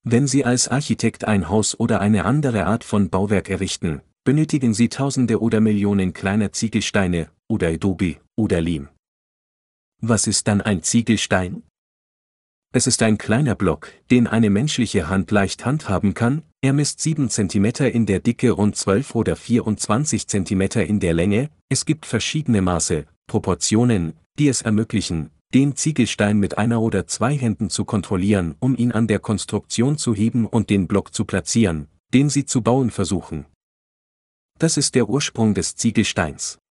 Wenn Sie als Architekt ein Haus oder eine andere Art von Bauwerk errichten, benötigen Sie Tausende oder Millionen kleiner Ziegelsteine, oder Adobe, oder Lehm. Was ist dann ein Ziegelstein? Es ist ein kleiner Block, den eine menschliche Hand leicht handhaben kann. Er misst 7 cm in der Dicke und 12 oder 24 cm in der Länge. Es gibt verschiedene Maße, Proportionen, die es ermöglichen, den Ziegelstein mit einer oder zwei Händen zu kontrollieren, um ihn an der Konstruktion zu heben und den Block zu platzieren, den Sie zu bauen versuchen. Das ist der Ursprung des Ziegelsteins.